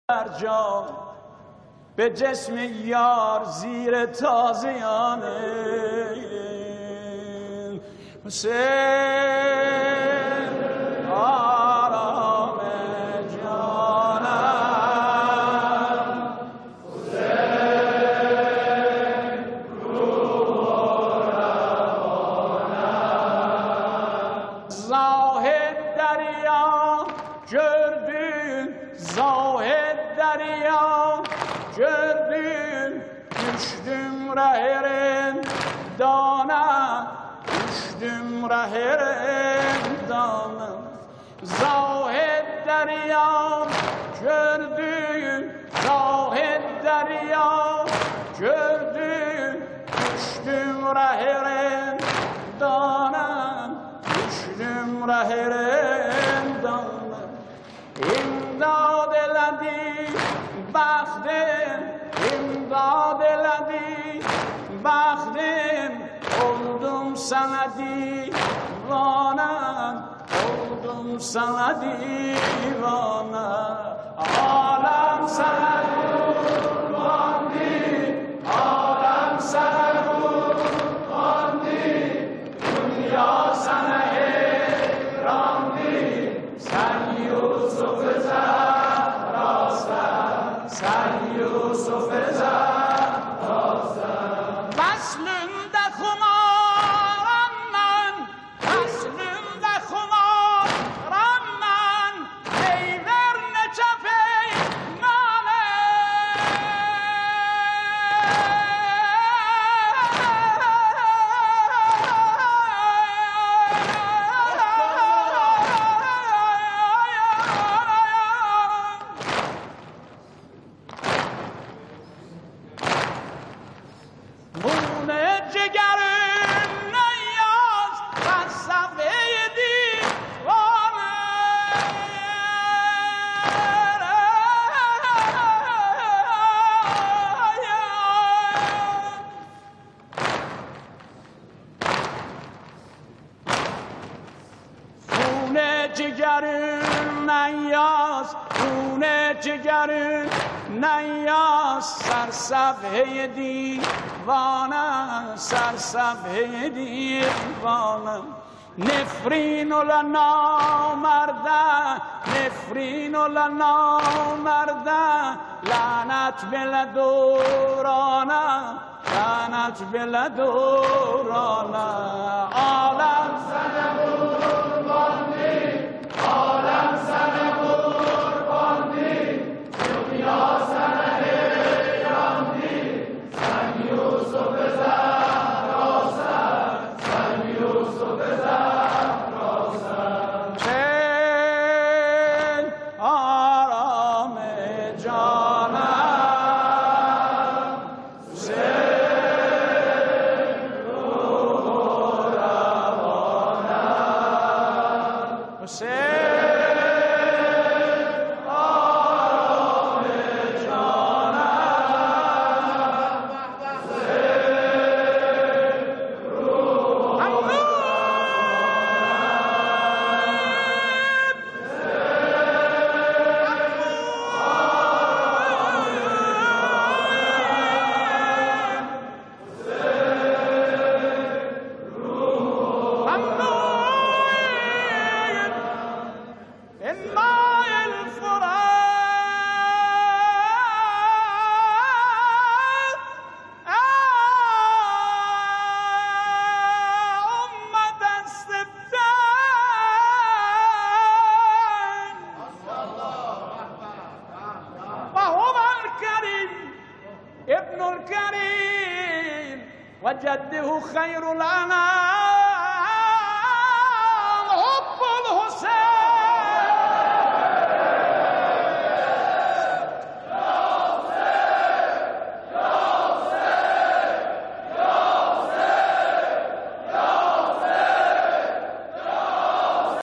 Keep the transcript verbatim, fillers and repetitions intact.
در جان به جسم یار زیر تازیانه حسین آرام جانم حسین روح روانم زاهد دریا gördün zahid derya gördün düştüm reherin dana düştüm reherin dana zahid derya gördün zahid derya gördün düştüm reherin dana düştüm reherin dana İmdad eledi baktım, imdad eledi baktım, oldum sana divana, oldum sana divana, alem sana kurbandı, alem sana kurbandı, dünya sana heyrandı, sen Yusuf Zahra sen Yusuf Zahra Vaslında kumaram ben Vaslında kumaram ben Neyver ne çapey nane نیاز خونه جگرون نیاز سر صفحه دیوانه سر صفحه دیوانه نفرین لنا مرده نفرین لنا مرده لعنت بل دورانه لعنت بل دورانه عالم سنه قربانی عالم سنه قربانی دنیا سنه حیراندی سن یوسف زهرا سن سن یوسف زهرا سن چه آرام جانم چه روح روانم چه ابن الكريم وجده خير الأنام